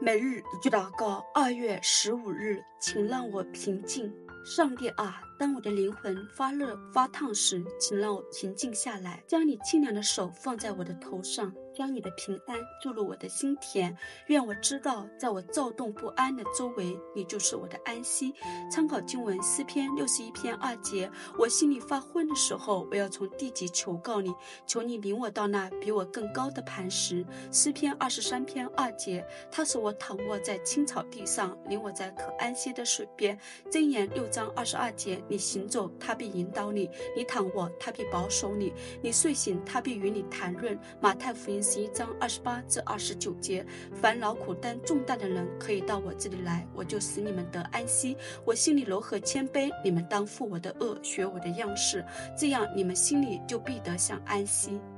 每日一句祷告，2月15日，请让我平静。上帝啊，当我的灵魂发热发烫时，请让我平静下来，将你清凉的手放在我的头上，将你的平安注入我的心田。愿我知道，在我躁动不安的周围，你就是我的安息。参考经文诗篇61篇2节，我心里发昏的时候，我要从地级求告你，求你领我到那比我更高的磐石。诗篇23篇2节，他使我躺卧在青草地上，领我在可安歇的水边。箴言6章22节，你行走，他必引导你；你躺卧，他必保守你；你睡醒，他必与你谈论。马太福音11章28至29节，凡劳苦担重担的人，可以到我这里来，我就使你们得安息。我心里柔和谦卑，你们当负我的恶，学我的样式，这样你们心里就必得享安息。